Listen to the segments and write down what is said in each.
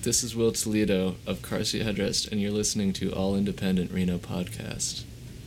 This is Will Toledo of Car Seat Headrest, and you're listening to All Independent Reno Podcast.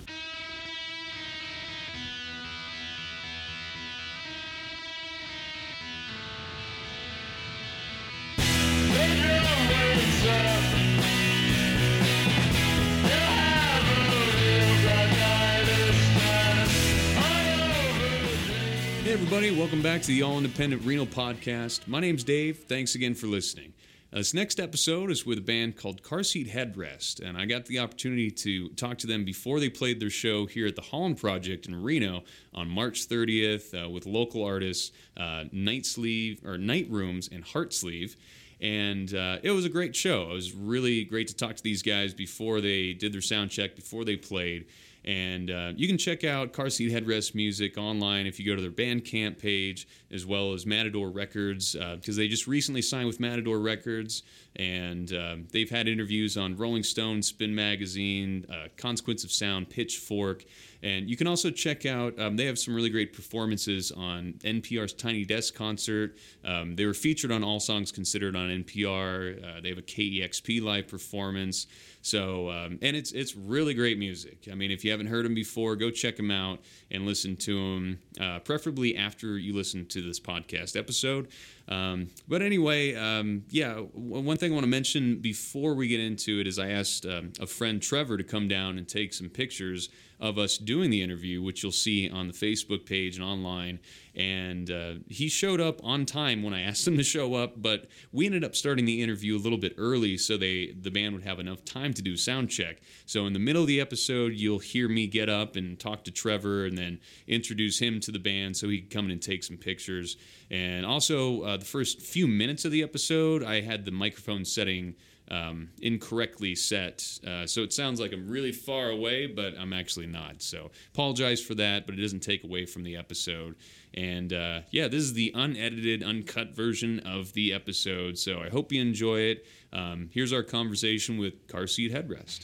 Hey everybody, welcome back to the All Independent Reno Podcast. My name's Dave. Thanks again for listening. This next episode is with a band called Car Seat Headrest, and I got the opportunity to talk to them before they played their show here at the Holland Project in Reno on March 30th with local artists Night Rooms and Heart Sleeve. And it was a great show. It was really great to talk to these guys before they did their sound check, before they played. And you can check out Car Seat Headrest music online if you go to their Bandcamp page, as well as Matador Records, because they just recently signed with Matador Records, and they've had interviews on Rolling Stone, Spin Magazine, Consequence of Sound, Pitchfork, and you can also check out, they have some really great performances on NPR's Tiny Desk concert. They were featured on All Songs Considered on NPR. They have a KEXP live performance. So, and it's really great music. I mean, if you haven't heard them before, go check them out and listen to them, preferably after you listen to this podcast episode. But anyway, one thing I want to mention before we get into it is I asked a friend, Trevor, to come down and take some pictures of us doing the interview, which you'll see on the Facebook page and online. And he showed up on time when I asked him to show up, but we ended up starting the interview a little bit early so the band would have enough time to do sound check. So in the middle of the episode, you'll hear me get up and talk to Trevor and then introduce him to the band so he can come in and take some pictures. And also, the first few minutes of the episode, I had the microphone setting incorrectly set, so it sounds like I'm really far away, but I'm actually not. So apologize for that, but it doesn't take away from the episode. And this is the unedited, uncut version of the episode, so I hope you enjoy it. Here's our conversation with Car Seat Headrest.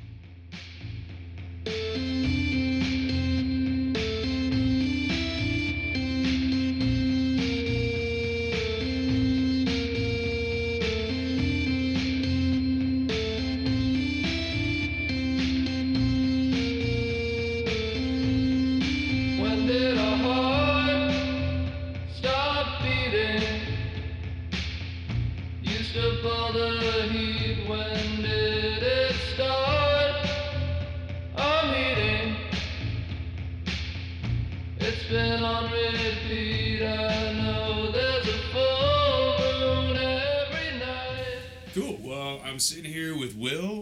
I'm sitting here with Will,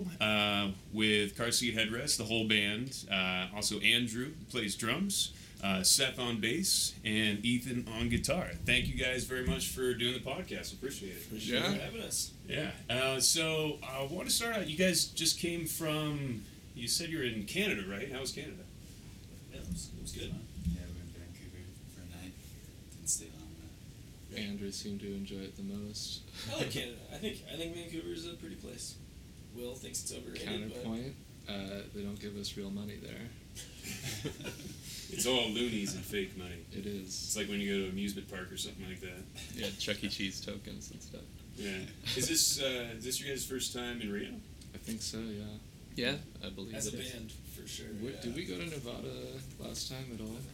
with Car Seat Headrest, the whole band. Also Andrew, who plays drums, Seth on bass, and Ethan on guitar. Thank you guys very much for doing the podcast. Appreciate it. Appreciate you having us. Yeah. So I want to start out. You guys just came from, you said you were in Canada, right? How was Canada? Yeah, it was good. Yeah, we went to Vancouver for a night. Didn't stay long though. Andrew seemed to enjoy it the most. I like Canada. I think Vancouver is a pretty place. Will thinks it's overrated. Counterpoint, they don't give us real money there. It's all loonies and fake money. It is. It's like when you go to an amusement park or something like that. Yeah, Chuck E. Cheese tokens and stuff. Yeah. Is this your guys' first time in Reno? I think so, yeah. Yeah, I believe as it a is. band, for sure. Did we go to Nevada last time at all?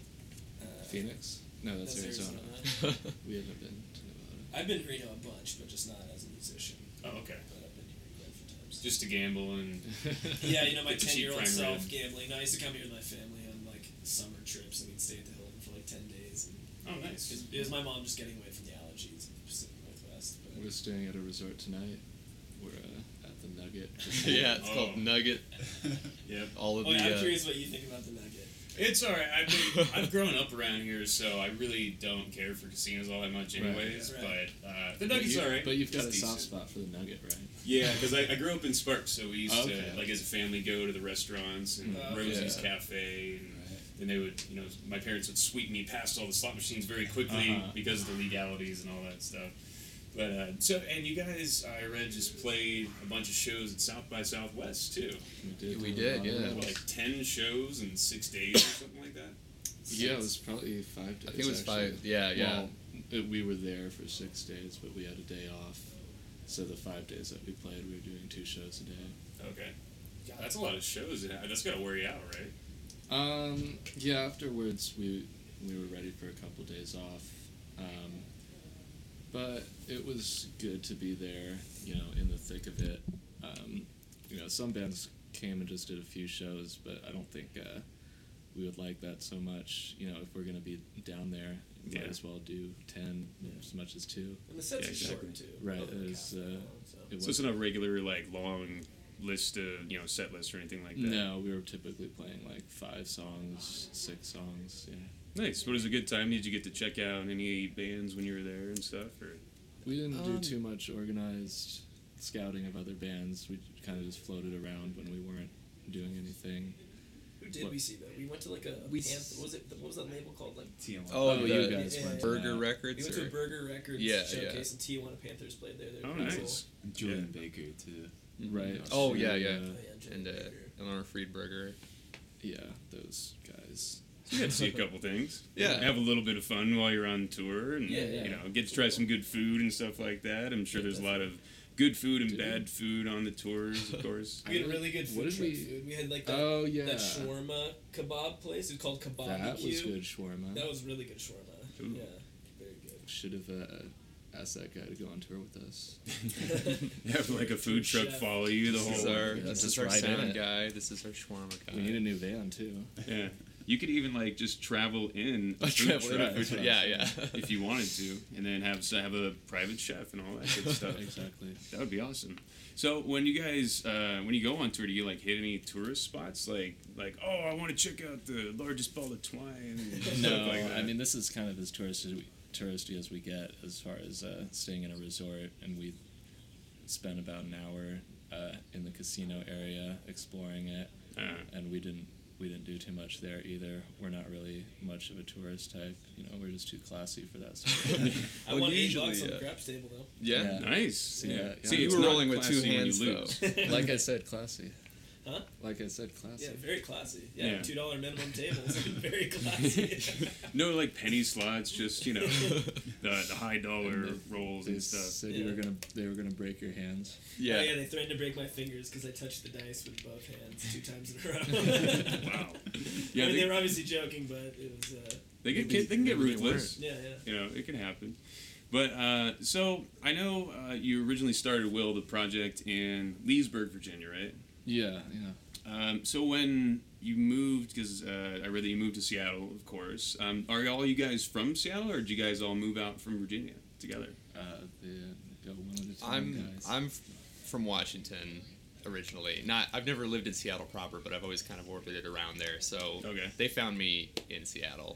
Phoenix? No, that's Arizona. We haven't been to Nevada. I've been to Reno a bunch, but just not as a musician. Oh, okay. But I've been here quite a few times. Just to gamble and... Yeah, my get the cheap 10-year-old prime self rib. gambling. No, I used to come here with my family on, summer trips, and we'd stay at the Hilton for, 10 days. And oh, nice. It was my mom just getting away from the allergies in the Pacific Northwest. But We're staying at a resort tonight. We're at the Nugget. Yeah, it's called Nugget. Yep. All of I'm the... curious what you think about the Nugget. It's alright. I've grown up around here, so I really don't care for casinos all that much anyways. Right. But the Nugget's alright. But you've got It's a soft decent. spot for the Nugget, right? Yeah, because I grew up in Sparks, so we used Okay. to, as a family, go to the restaurants and Rosie's Cafe. And they would, my parents would sweep me past all the slot machines very quickly because of the legalities and all that stuff. But and you guys, I read, just played a bunch of shows at South by Southwest too. We did, yeah. Like 10 shows in 6 days or something like that. Yeah, it was probably 5 days. I think it was actually. 5. Yeah. Well, we were there for 6 days, but we had a day off. So the 5 days that we played, we were doing 2 shows a day. Okay. Yeah, that's a lot of shows. That's gotta wear you out, right? Yeah. Afterwards, we were ready for a couple days off, but it was good to be there, in the thick of it. Some bands came and just did a few shows, but I don't think we would like that so much. If we're gonna be down there, we might as well do 10 as much as 2. And the sets are exactly. short too. Right. Both It the was. cast are long, It So was. it's not a regular long list of set list or anything like that. No, we were typically playing 5 songs, 6 songs. Yeah. Nice. What was a good time? Did you get to check out any bands when you were there and stuff? Or We didn't do too much organized scouting of other bands. We kind of just floated around when we weren't doing anything. Who did we see though? We went to a Panther. What was that label called? TM1. Oh, you the guys went to Burger that. We Records. went to Or, a Burger Records Yeah, showcase, and Tijuana Panthers played there. They were Oh, pretty nice. Julian Baker, too. Right. Oh, yeah, Sure, yeah. Cool. Oh, yeah, Jimmy and Baker. Eleanor Friedberger. Yeah, those guys. you got to see a couple things. Yeah. Have a little bit of fun while you're on tour, and Yeah. get to try some good food and stuff like that. I'm sure there's a lot of good food and bad food on the tours, of course. We had really good What food did truck we- food. We had that Oh, yeah. that shawarma kebab place. It was called Kebab. That was good shawarma. That was really good shawarma. Ooh. Yeah, very good. Should have asked that guy to go on tour with us. Have a food truck Chef. follow you the This whole. is our, Yeah, this just is our ride in sound it. guy. This is our shawarma guy. We need a new van too. Yeah. You could even just travel in a food Travel in a truck food truck. Yeah, yeah. if you wanted to, and then have a private chef and all that good stuff. Exactly. That would be awesome. So when you guys when you go on tour, do you hit any tourist spots like I want to check out the largest ball of twine? And stuff No, like that? I mean this is kind of as touristy as we get as far as staying in a resort, and we spent about an hour in the casino area exploring it, and we didn't do too much there either. We're not really much of a tourist type. We're just too classy for that stuff. I won usually, $8 on the yeah. craps table though. Yeah. Nice. Yeah. See, You it's were not rolling with two classy when hands, you lose. Like I said, classy. Huh? Like I said, classy. Yeah, very classy. Yeah, Yeah. $2 minimum tables. Very classy. No, penny slots, just the high dollar rolls They and stuff. said Yeah. they were gonna break your hands. Yeah. Oh, yeah, they threatened to break my fingers because I touched the dice with both hands 2 times in a row. Wow. I Yeah, mean, they were obviously joking, but it was. they can get maybe they ruthless. Yeah, yeah. It can happen. But so I know you originally started the project in Leesburg, Virginia, right? Yeah. So when you moved, because I read that you moved to Seattle, of course. Are all you guys from Seattle, or did you guys all move out from Virginia together? Go one at a time, guys. I'm from Washington originally. I've never lived in Seattle proper, but I've always kind of orbited around there. So Okay. they found me in Seattle,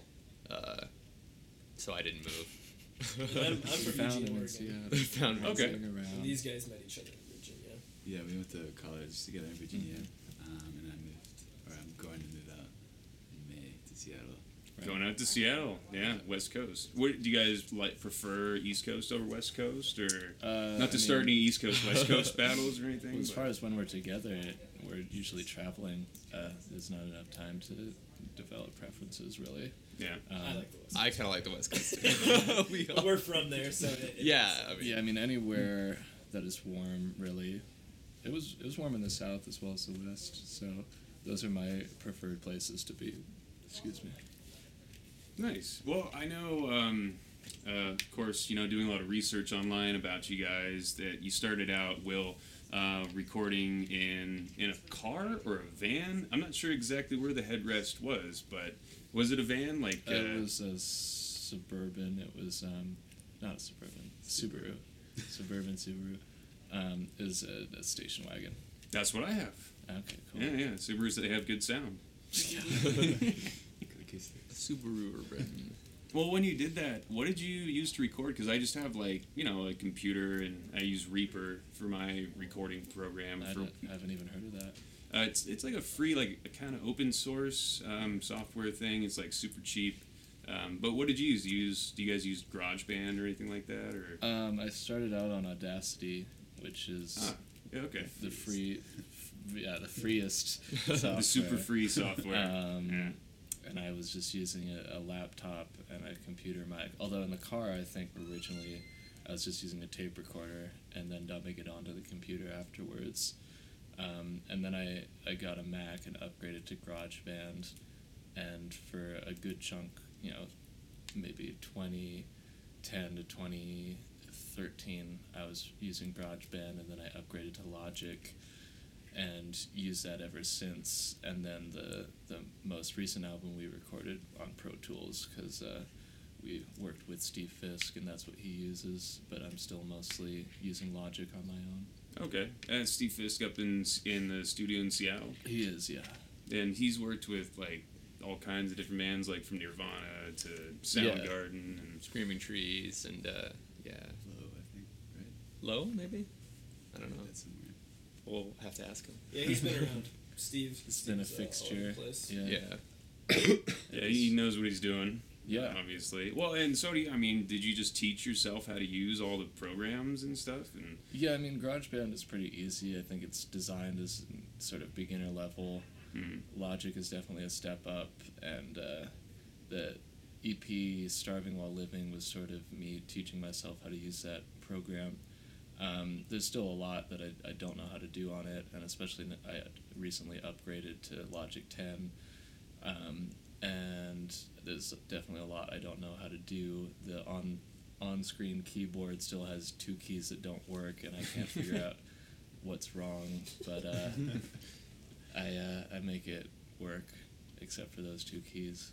so I didn't move. I'm from found Eugene, him in Oregon. Seattle. They found me. Okay. Sitting around. And these guys met each other in Virginia. Yeah, we went to college together in Virginia, and I'm going to move out in May to Seattle. Going out to Seattle, yeah, West Coast. What do you guys prefer, East Coast over West Coast, or not to start any East Coast West Coast battles or anything? As but- far as when we're together, we're usually traveling. There's not enough time to develop preferences, really. Yeah. I like the West. I kind of like the West Coast too. We all- We're from there, so it yeah, I mean, Yeah, I mean anywhere that is warm, really. It was warm in the south as well as the west, so those are my preferred places to be. Excuse me. Nice. Well, I know, of course, doing a lot of research online about you guys, that you started out, recording in a car or a van. I'm not sure exactly where the headrest was, but was it a van? It was a Suburban. It was not a Suburban. Subaru. Suburban Subaru. It was a station wagon. That's what I have. Okay, cool. Yeah. Subarus, they have good sound. Subaru or Britain. Well, when you did that, what did you use to record? Because I just have a computer, and I use Reaper for my recording program. I haven't even heard of that. It's like a free, a kind of open source software thing. It's super cheap. But what did you use? Do you guys use GarageBand or anything like that? Or I started out on Audacity, which is yeah, okay. the freest software. The super free software. Yeah. And I was just using a laptop and a computer mic. Although in the car, I think originally I was just using a tape recorder and then dubbing it onto the computer afterwards. And then I got a Mac and upgraded to GarageBand, and for a good chunk, maybe 2010 to 2013, I was using GarageBand, and then I upgraded to Logic and used that ever since. And then the most recent album we recorded on Pro Tools, because we worked with Steve Fisk, and that's what he uses, but I'm still mostly using Logic on my own. Okay. And Steve Fisk up in the studio in Seattle? He is, yeah. And he's worked with, like, all kinds of different bands, like from Nirvana to Soundgarden and Screaming Trees and, Low, I think, right? Low, maybe? I don't know. That's somewhere. We'll have to ask him. Yeah, he's been around. Steve. It's been a Steve's, all over fixture. the place. Yeah. yeah, he knows what he's doing. Yeah. Obviously. Well, and so do you. I mean, did you just teach yourself how to use all the programs and stuff? And Yeah, I mean, GarageBand is pretty easy. I think it's designed as sort of beginner level. Logic is definitely a step up, and the EP Starving While Living was sort of me teaching myself how to use that program. There's still a lot that I don't know how to do on it, and especially I recently upgraded to Logic 10, and there's definitely a lot I don't know how to do. The on-screen keyboard still has two keys that don't work, and I can't figure out what's wrong, but I make it work, except for those two keys.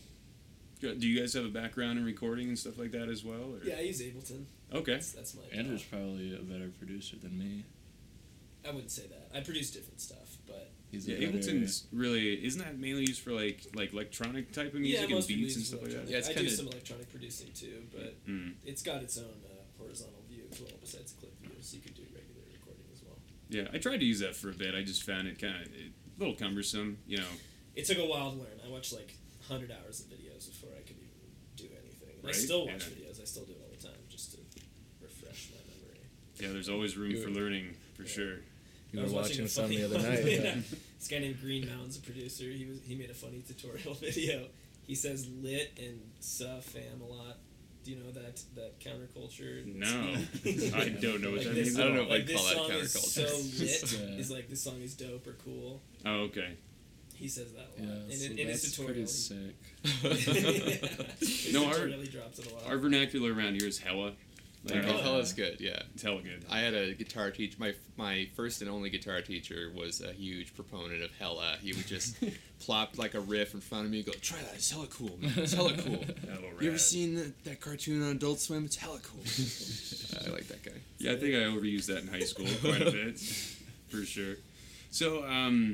do you guys have a background in recording and stuff like that as well? Or? Yeah, I use Ableton. Okay. That's my. Andrew's probably a better producer than me. I wouldn't say that. I produce different stuff, but He's Yeah, a better, Ableton's really isn't that mainly used for like electronic type of music and most people beats and use stuff like that? electronic. Yeah, it's I do kinda- some electronic producing too, but it's got its own horizontal view as well, besides clip view, so you can do regular recording as well. Yeah, I tried to use that for a bit. I just found it kind of a little cumbersome, It took a while to learn. I watched like 100 hours of videos before I could even do anything. And I Right, still watch yeah. videos. I still do it all the time just to refresh my memory. Yeah, there's always room for learning for sure. You I were was watching a some funny the other one. night. Yeah. This guy named Green Mountain's a producer. He made a funny tutorial video. He says lit and fam a lot. Do you know that counterculture? No, I don't know what Like that this, means. I don't know if like I'd this call that song is counterculture. so lit. Yeah. Is like this song is dope or cool. Oh, okay. He says that a Yeah, lot. so in his that's tutorial. pretty sick. His No, our- tutorial he drops it a lot. Our vernacular around here is hella. Like, Hella. Hella's good, yeah. it's hella good. I had a guitar teacher. My first and only guitar teacher was a huge proponent of Hella. He would just plop like a riff in front of me and go, "Try that. It's hella cool, man. It's hella cool." Hella You ever rad. seen that cartoon on Adult Swim? It's hella cool. I like that guy. Yeah, I think I overused that in high school quite a bit, for sure. So,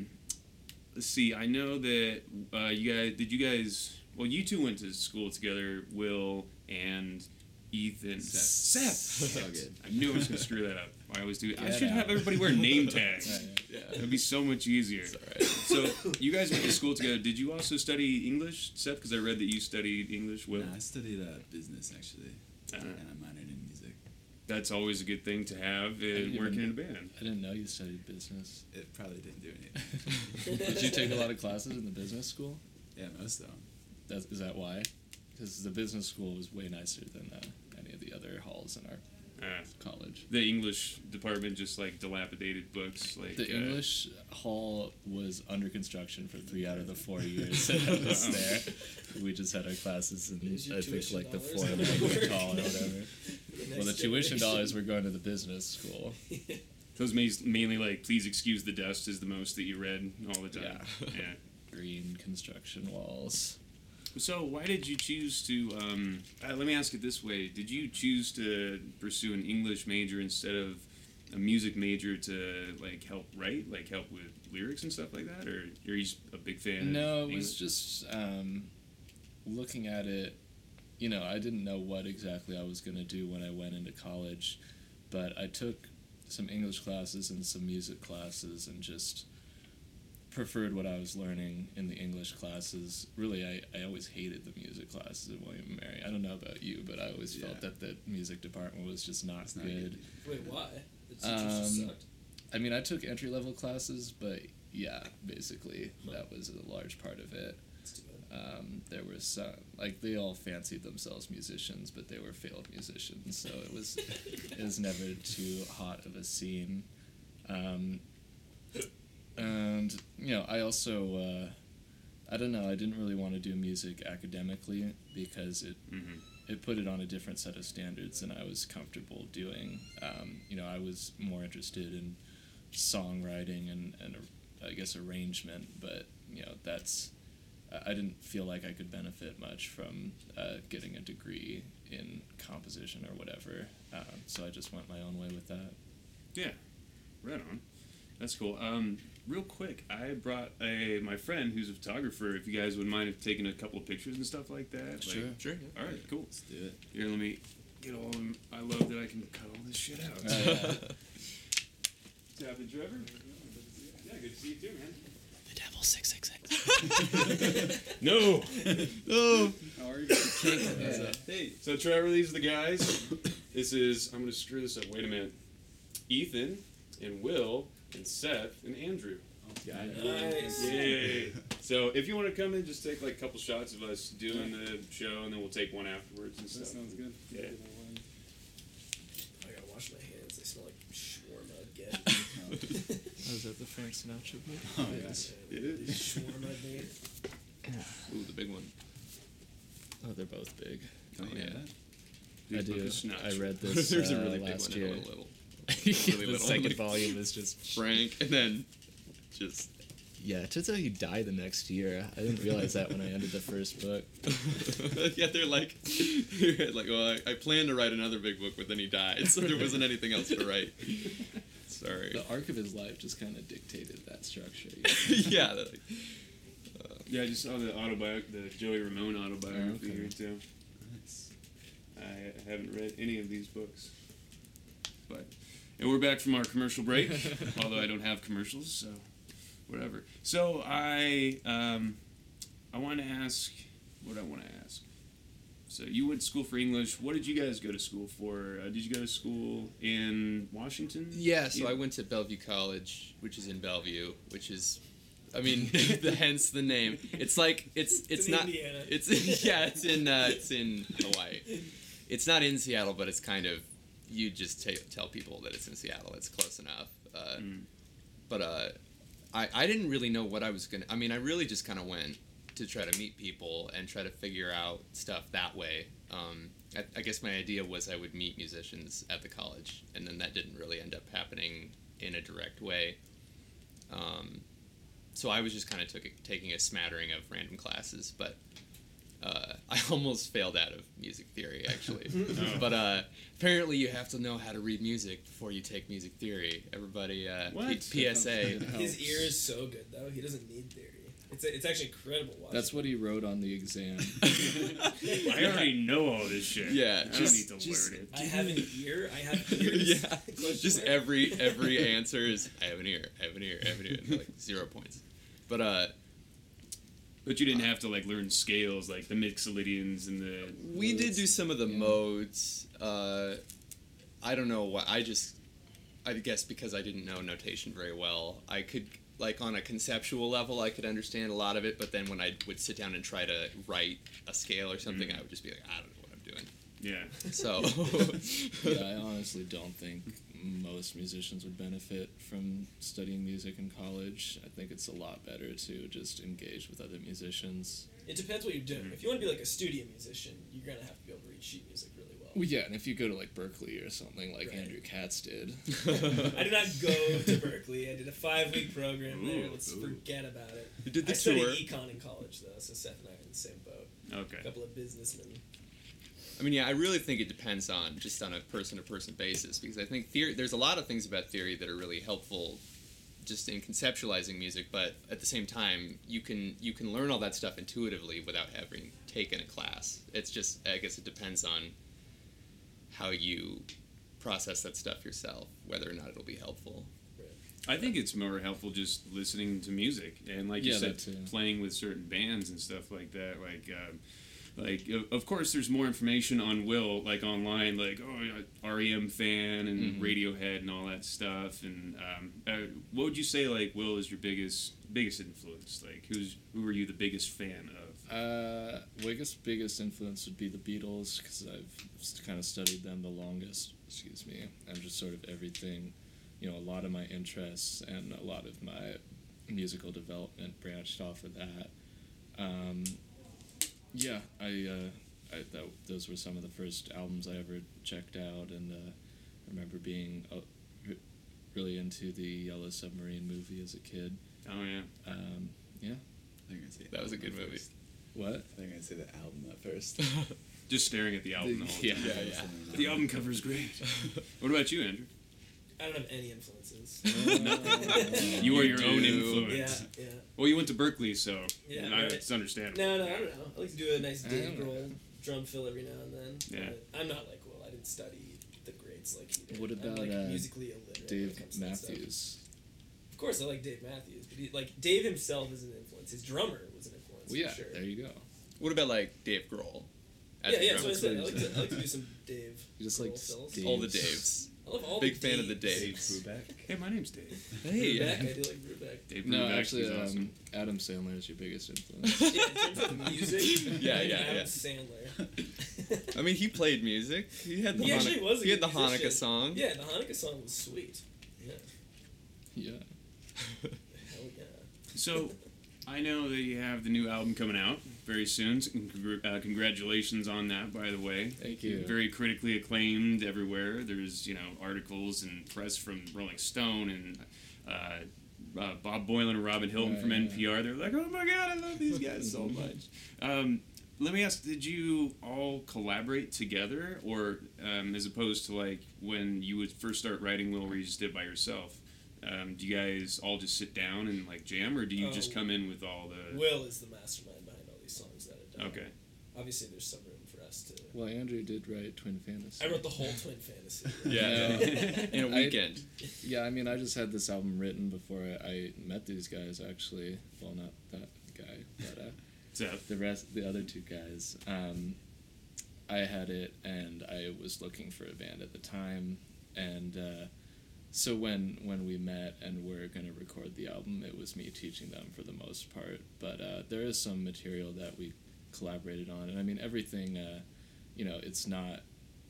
let's see. I know that you guys. Well, you two went to school together, Will and Ethan. Seth. Oh, good. I knew I was going to screw that up. I always do. I Get should out. have everybody wear name tags. Yeah. That'd be so much easier. It's alright. So, you guys went to school together. Did you also study English, Seth? Because I read that you studied English, Will. No, I studied business actually, Uh-huh. and I minored in music. That's always a good thing to have didn't working in even- a band. I didn't know you studied business. It probably didn't do anything. Did you take a lot of classes in the business school? Yeah, most of them. Is that why? Because the business school was way nicer than any of the other halls in our college. The English department just like dilapidated books. Like The English hall was under construction for 3 out of the 4 years that I was there. We just had our classes in, Here's your I think, tuition like the dollars. foreign language hall or whatever. The Well, the next tuition generation. dollars were going to the business school. Those mainly like, please excuse the dust is the most that you read all the time. Yeah. Green construction walls. So why did you choose to? Let me ask it this way: did you choose to pursue an English major instead of a music major to like help write, like help with lyrics and stuff like that, or are you just a big fan? No, of it was English? just looking at it. You know, I didn't know what exactly I was going to do when I went into college, but I took some English classes and some music classes and just preferred what I was learning in the English classes. Really, I always hated the music classes at William & Mary. I don't know about you, but I always felt Yeah. that the music department was just not It's not good. Wait, why? The teachers just sucked. I mean, I took entry-level classes, but yeah, basically, that was a large part of it. That's too bad. There was some, like, they all fancied themselves musicians, but they were failed musicians, so it was never too hot of a scene. And, you know, I also, I don't know, I didn't really want to do music academically because it put it on a different set of standards than I was comfortable doing. You know, I was more interested in songwriting and I guess arrangement, but, you know, I didn't feel like I could benefit much from getting a degree in composition or whatever, so I just went my own way with that. Yeah, right on. That's cool. Real quick, I brought my friend who's a photographer. If you guys would mind taking a couple of pictures and stuff like that. Sure. Yeah. All right, cool. Let's do it. Here, let me get all of them. I love that I can cut all this shit out. Tap it, Trevor. Yeah, good to see you too, man. The Devil 666. No. Oh. How are you? Hey. So Trevor, these are the guys. This is, I'm gonna screw this up. Wait a minute. Ethan and Will and Seth and Andrew. Nice. Yay. So if you want to come in, just take like a couple shots of us doing the show, and then we'll take one afterwards and stuff. That sounds good. Yeah. I gotta wash my hands. They smell like shawarma again. Was that the Frank Sinatra movie? Oh, yes. It is. Shawarma made. Ooh, the big one. Oh, they're both big. Don't you yeah. hear that? I These do. books are not I true. read this There's a really big last one year. and a little. The little. second volume is just Frank, and then just yeah. It turns out he died the next year. I didn't realize that when I ended the first book. yeah, they're like, well, I planned to write another big book, but then he died, so there wasn't anything else to write. Sorry. The arc of his life just kind of dictated that structure. yeah. Yeah, I just saw the Joey Ramone autobiography okay. here too. Nice. I haven't read any of these books, and we're back from our commercial break. Although I don't have commercials, so whatever. So I want to ask what I want to ask. So you went to school for English. What did you guys go to school for? Did you go to school in Washington? Yeah, so I went to Bellevue College, which is in Bellevue, which is, I mean, hence the name. It's like it's in not Indiana. It's it's in Hawaii. It's not in Seattle, but it's kind of, you just tell people that it's in Seattle. It's close enough. But I didn't really know what I was gonna. I mean, I really just kind of went to try to meet people and try to figure out stuff that way. I guess my idea was I would meet musicians at the college, and then that didn't really end up happening in a direct way. So I was just kind of taking a smattering of random classes, but I almost failed out of music theory, actually. But apparently you have to know how to read music before you take music theory. Everybody, PSA. His ear is so good, though. He doesn't need theory. It's actually incredible watching. That's what he wrote on the exam. I already know all this shit. Yeah, I don't need to learn it. I have an ear. I have ears. Yeah, Question just mark. every answer is I have an ear, I have an ear, I have an ear, and like 0 points. But But you didn't have to like learn scales like the Mixolydians and the. we did do some of the modes. I don't know what I guess because I didn't know notation very well, I could, like, on a conceptual level, I could understand a lot of it, but then when I would sit down and try to write a scale or something, I would just be like, I don't know what I'm doing. Yeah. So, Yeah, I honestly don't think most musicians would benefit from studying music in college. I think it's a lot better to just engage with other musicians. It depends what you're doing. If you want to be like a studio musician, you're gonna have to be able to read sheet music really well. Well, yeah, and if you go to like Berkeley or something like Right. Andrew Katz did. I did not go to Berkeley. I did a 5-week program there. Ooh, Let's ooh. forget about it. you did the I studied tour. econ in college, though, so Seth and I are in the same boat. A Okay. couple of businessmen. I mean, yeah, I really think it depends on a person-to-person basis, because I think there's a lot of things about theory that are really helpful just in conceptualizing music, but at the same time, you can learn all that stuff intuitively without having taken a class. It's just, I guess it depends on how you process that stuff yourself, whether or not it'll be helpful. I think it's more helpful just listening to music and, like you Yeah, said, that too. playing with certain bands and stuff like that. Of course, there's more information on Will, like online, like REM fan and Radiohead and all that stuff. And what would you say, like, Will is your biggest influence? Like, who were you the biggest fan of? Well, I guess biggest influence would be the Beatles because I've kind of studied them the longest. Excuse me, and just sort of everything, a lot of my interests and a lot of my musical development branched off of that. Yeah, those were some of the first albums I ever checked out, and I remember being really into the Yellow Submarine movie as a kid. Oh yeah. Yeah. I think I'd say That was a album good at movie. first. What? I think I'd say the album at first. Just staring at the album the whole Yeah. time. Yeah. The album cover's great. What about you, Andrew? I don't have any influences. You are your do. own yeah, influence. yeah. Well, you went to Berkeley, so Yeah, it's right. understandable. No, I don't know. I like to do a nice I Dave don't know. Grohl drum fill every now and then. Yeah. But I'm not like Will. I didn't study the greats like he did. What I'm about, like musically illiterate when it Dave comes to that stuff. Matthews. Of course, I like Dave Matthews, but Dave himself is an influence. His drummer was an influence. Well, yeah, for sure. there you go. What about like Dave Grohl? As Yeah, a yeah. So I drummer? said I like to do some Dave. You just Grohl like fills. Dave. All the Daves. I love all Big the fan of the Daves. Daves. Brubeck. Hey, my name's Dave. Hey, Brubeck, yeah. I do like Brubeck. Dave No, Brubeck, actually, he's awesome. Adam Sandler is your biggest influence. Yeah, in terms of music, Yeah, I think yeah, Adam yeah. Sandler. I mean, he played music. He had the He actually was a he had good the Hanukkah musician. song. Yeah, the Hanukkah song was sweet. Yeah, Yeah. hell yeah. So, I know that you have the new album coming out very soon. So congratulations on that, by the way. Thank you. Very critically acclaimed everywhere. There's, articles and press from Rolling Stone and Bob Boylan and Robin Hilton from Yeah. NPR. They're like, oh my God, I love these guys so much. Let me ask, did you all collaborate together? Or as opposed to like when you would first start writing Will, where you just did it by yourself? Do you guys all just sit down and like jam, or do you just come in with all the? Will is the mastermind behind all these songs that are done. Okay. Obviously, there's some room for us to. Well, Andrew did write Twin Fantasy. I wrote the whole Twin Fantasy. Yeah, in a weekend. Yeah, I mean, I just had this album written before I met these guys, actually. Well, not that guy, but So, the other two guys. I had it, and I was looking for a band at the time, and so when we met and we're going to record the album, it was me teaching them for the most part, but there is some material that we collaborated on, and I mean, everything, it's not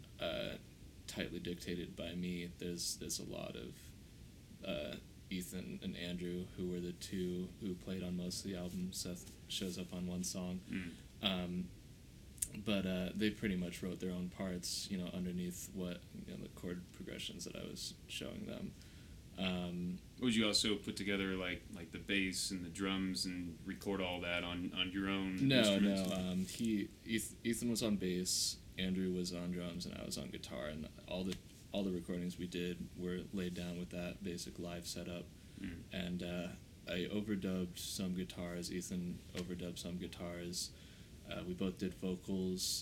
tightly dictated by me. There's a lot of Ethan and Andrew, who were the two who played on most of the album. Seth shows up on one song. But they pretty much wrote their own parts, underneath what the chord progressions that I was showing them. would you also put together like the bass and the drums and record all that on your own instruments? Ethan was on bass, Andrew was on drums, and I was on guitar, and all the recordings we did were laid down with that basic live setup. And I overdubbed some guitars, Ethan overdubbed some guitars. We both did vocals.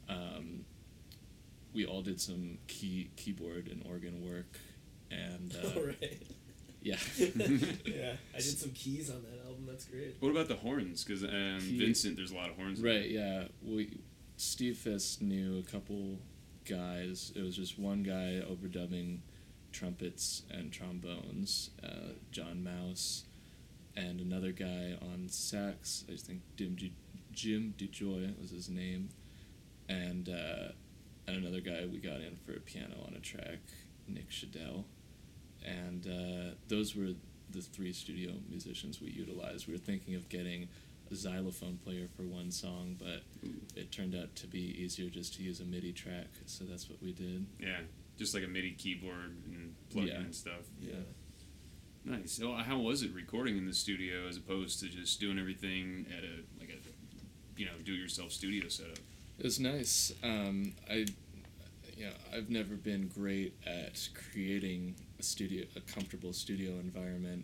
We all did some keyboard and organ work, and All right. yeah. Yeah, I did some keys on that album. That's great. What about the horns? Because Vincent, there's a lot of horns. Right, yeah. Steve Fisk knew a couple guys. It was just one guy overdubbing trumpets and trombones, John Mouse, and another guy on sax, I think Jim DeJoy was his name, and another guy we got in for a piano on a track, Nick Shadell, and those were the three studio musicians we utilized. We were thinking of getting a xylophone player for one song, but it turned out to be easier just to use a MIDI track, so that's what we did. Yeah, just like a MIDI keyboard and plug-in and stuff. Yeah. Nice. So how was it recording in the studio as opposed to just doing everything at a do-it-yourself studio setup? It was nice. I've never been great at creating a comfortable studio environment,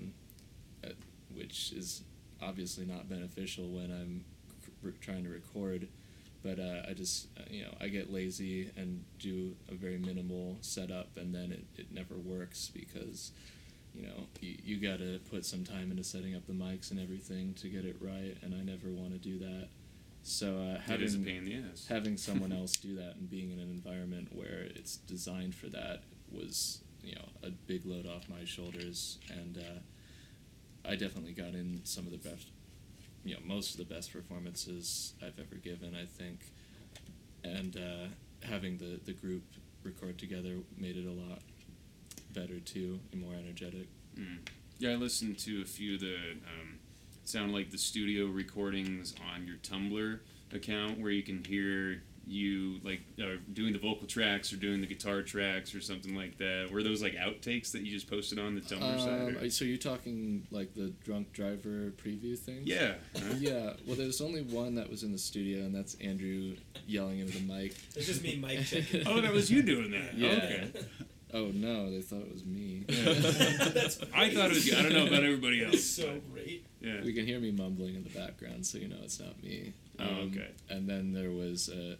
which is obviously not beneficial when I'm trying to record. But I just, I get lazy and do a very minimal setup, and then it never works because, you got to put some time into setting up the mics and everything to get it right, and I never want to do that. So It is a pain in the ass. having someone else do that and being in an environment where it's designed for that was, a big load off my shoulders, and I definitely got in some of the most of the best performances I've ever given, I think. And having the group record together made it a lot better too and more energetic. Yeah, I listened to a few of the sound like the studio recordings on your Tumblr account where you can hear you like doing the vocal tracks or doing the guitar tracks or something like that. Were those like outtakes that you just posted on the Tumblr side? Or? So you're talking like the Drunk Driver preview thing? Yeah. Yeah. Well, there's only one that was in the studio, and that's Andrew yelling into the mic. It's just me mic checking. Oh, that was you doing that. Yeah. Okay. Oh no, they thought it was me. That's I thought it was you. I don't know about everybody else. so great. Yeah. You can hear me mumbling in the background, so you know it's not me. Okay. And then there was a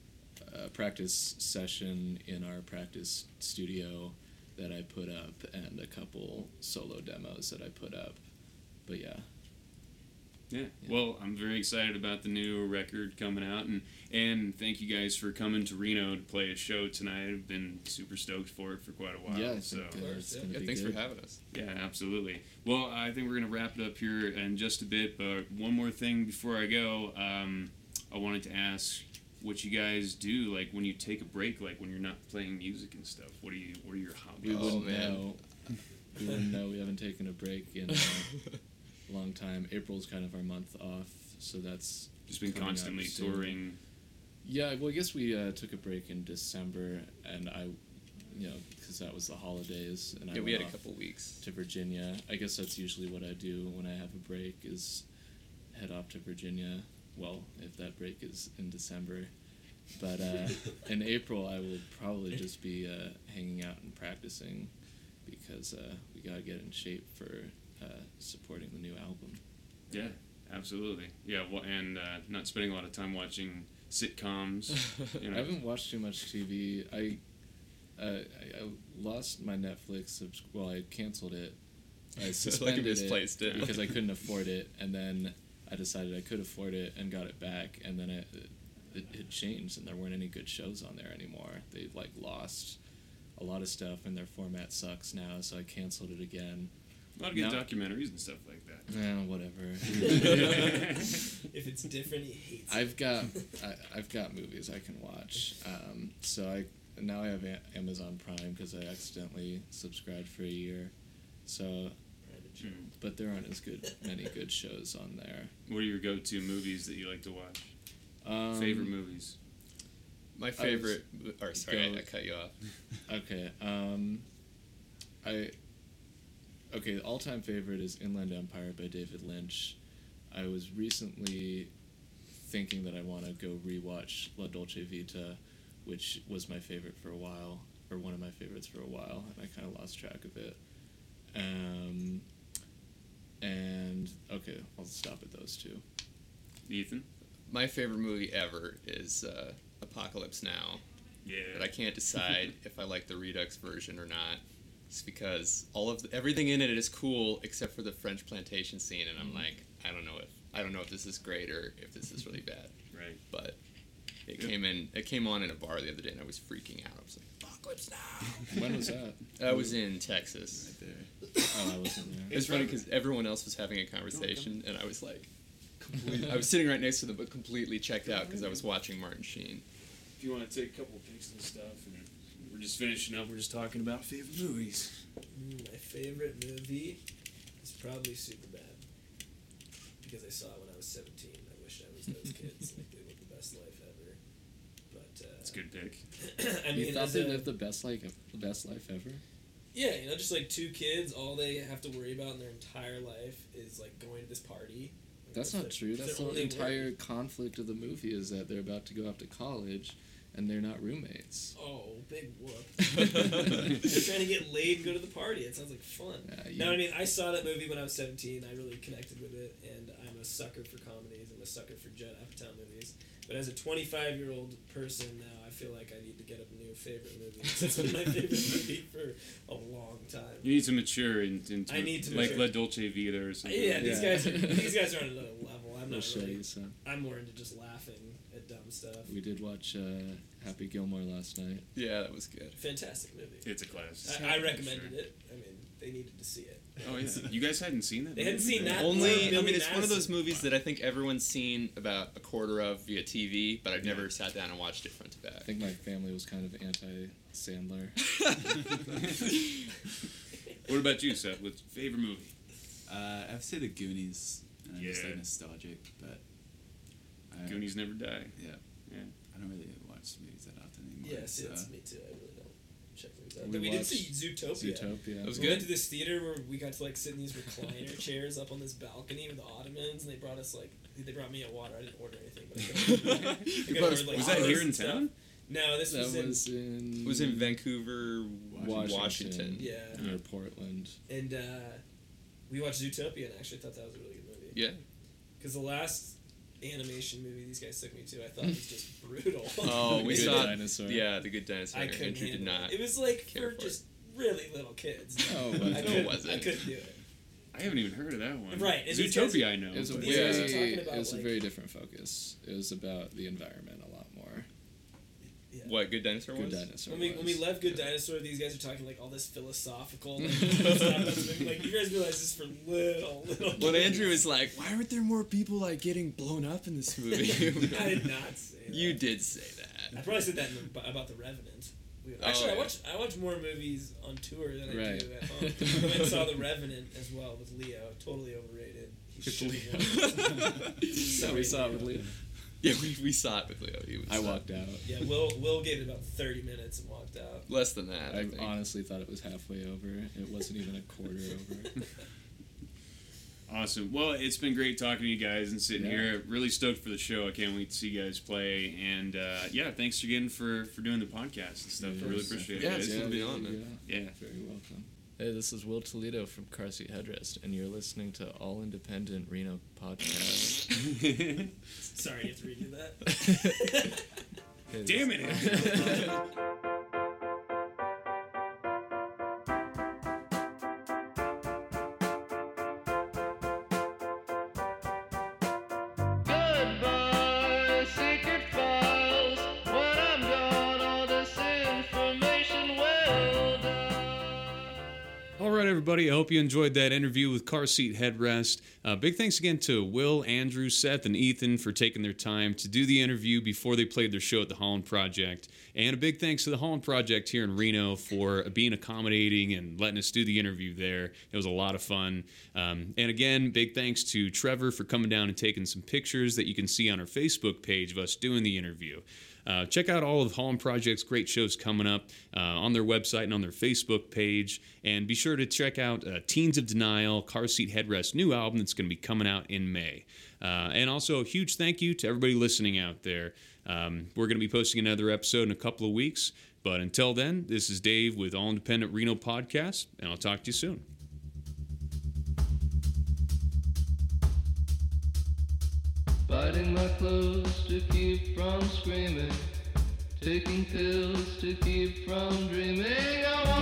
practice session in our practice studio that I put up, and a couple solo demos that I put up. But yeah. Yeah. Well, I'm very excited about the new record coming out, and thank you guys for coming to Reno to play a show tonight. I've been super stoked for it for quite a while. Yeah, I so. think it's Yeah, gonna Yeah, be thanks good. for having us. Yeah, absolutely. Well, I think we're going to wrap it up here in just a bit, but one more thing before I go. I wanted to ask what you guys do, like when you take a break, like when you're not playing music and stuff. What are your hobbies? We Oh, wouldn't man. know. We wouldn't know. We haven't taken a break in a long time. April's kind of our month off, so that's Just been coming up constantly soon. touring. Yeah, well, I guess we took a break in December, and because that was the holidays, and I Yeah, we went had a off couple weeks. to Virginia. I guess that's usually what I do when I have a break is head off to Virginia. Well, if that break is in December. But in April, I will probably just be hanging out and practicing because we got to get in shape for supporting the new album. Yeah, absolutely. Yeah, well, and not spending a lot of time watching sitcoms. You know. I haven't watched too much TV. I lost my Netflix. I canceled it. I suspended misplaced it. because I couldn't afford it, and then I decided I could afford it and got it back, and then it had changed, and there weren't any good shows on there anymore. They lost a lot of stuff, and their format sucks now. So I canceled it again. A lot of good No. documentaries and stuff like that. Whatever. If it's different, he hates it. I've got movies I can watch. So now I have Amazon Prime because I accidentally subscribed for a year. So, but there aren't many good shows on there. What are your go-to movies that you like to watch? Favorite movies? My favorite. Sorry, go- I cut you off. Okay. The all-time favorite is Inland Empire by David Lynch. I was recently thinking that I want to go rewatch La Dolce Vita, which was my favorite for a while, or one of my favorites for a while, and I kind of lost track of it. And okay, I'll stop at those two. Ethan? My favorite movie ever is Apocalypse Now. Yeah. But I can't decide if I like the Redux version or not. It's because everything in it is cool except for the French plantation scene, and I'm like, I don't know if this is great or if this is really bad. Right. But it came on in a bar the other day, and I was freaking out. I was like, Apocalypse Now. When was that? I was in Texas. Right there. Oh, I wasn't there. It's funny because everyone else was having a conversation, and I was like, I was sitting right next to them, but completely checked out because I was watching Martin Sheen. If you want to take a couple pics and stuff, and we're just finishing up, we're just talking about favorite movies. My favorite movie is probably Superbad. Because I saw it when I was 17. I wish I was those kids. Like, they lived the best life ever. But, It's a good pick. I mean, You thought as they a- lived the best life ever? Yeah, just like two kids, all they have to worry about in their entire life is like going to this party. Like, That's not their- true. That's their the only entire worry. conflict of the movie is that they're about to go off to college, and they're not roommates. Oh, big whoop. They're trying to get laid and go to the party. It sounds like fun. No, I mean, I saw that movie when I was 17. I really connected with it, and I'm a sucker for comedies. I'm a sucker for Judd Apatow movies. But as a 25-year-old person now, I feel like I need to get a new favorite movie. It's been my favorite movie for a long time. You need to mature into I need to like mature. La Dolce Vita or something. Yeah, these Yeah. guys are on another level. I'm We'll not show really. you some. I'm more into just laughing at dumb stuff. We did watch Happy Gilmore last night. Yeah, that was good. Fantastic movie. It's a classic. I recommended it. I mean, they needed to see it. Oh yeah, you guys hadn't seen that? They hadn't seen that. Only, Billy it's one of those Madison. movies that I think everyone's seen about a quarter of via TV, but I've never sat down and watched it front to I back. think my family was kind of anti-Sandler. What about you, Seth? What's your favorite movie? I would say The Goonies. I'm just Yeah. like nostalgic, but Goonies never die. Yeah. Yeah. I don't really watch movies that often anymore. Yes, so. it's me too. I really don't check things out. We But we did watched see Zootopia. Zootopia. It was We good. went to this theater where we got to like sit in these recliner chairs up on this balcony with the ottomans, and they brought us like they brought me a water. I didn't order anything, but I brought us- was that here in town? No, this That was in was in. It was in Vancouver, Washington. Washington. yeah, Near Portland. and we watched Zootopia and actually thought that was a really good movie. Yeah. Because the last animation movie these guys took me to, I thought was just brutal. Oh, we Good saw Dinosaur. Yeah, The Good Dinosaur. I couldn't Andrew did handle not. it. It was like care for for just really little kids. Oh, I but couldn't, wasn't. I couldn't do it. I haven't even heard of that one. Right, and these guys- Zootopia, I know. it was a but- These guys are talking very, about, it was like- a very different focus. It was about the environment a lot more. Yeah. What, Good Dinosaur Good was? Dinosaur. When we was. left Good Dinosaur, these guys are talking like all this philosophical like, stuff. Like you guys realize this is for little When kids. Andrew was like, why aren't there more people like getting blown up in this movie? I did not say that. You did say I that. probably said that about The Revenant. Actually, yeah. I watch more movies on tour than I Right. do at home. I went and saw The Revenant as well with Leo. Totally overrated. He should have won. So we saw it with Leo. Yeah, we saw it with Leo. He was, I walked out. Yeah, Will gave it about 30 minutes and walked out. Less than that, I I think. honestly thought it was halfway over. It wasn't even a quarter over. Awesome. Well, it's been great talking to you guys and sitting Yeah. here. Really stoked for the show. I can't wait to see you guys play. And yeah, thanks again for doing the podcast and stuff. I really Yes. appreciate Yeah, it. it's guys. good to be on, man. Yeah. Very welcome. Hey, this is Will Toledo from Car Seat Headrest, and you're listening to All Independent Reno Podcast. Sorry, you have to redo that. Damn it. Goodbye, secret files. When I'm gone, all this information will die. All right, everybody. I hope you enjoyed that interview with Car Seat Headrest. Big thanks again to Will, Andrew, Seth, and Ethan for taking their time to do the interview before they played their show at the Holland Project. And a big thanks to the Holland Project here in Reno for being accommodating and letting us do the interview there. It was a lot of fun. And again, big thanks to Trevor for coming down and taking some pictures that you can see on our Facebook page of us doing the interview. Check out all of Holland Project's great shows coming up on their website and on their Facebook page. And be sure to check out Teens of Denial, Car Seat Headrest's new album that's going to be coming out in May. And also a huge thank you to everybody listening out there. We're going to be posting another episode in a couple of weeks. But until then, this is Dave with All Independent Reno Podcast, and I'll talk to you soon. Biting my clothes to keep from screaming, taking pills to keep from dreaming. I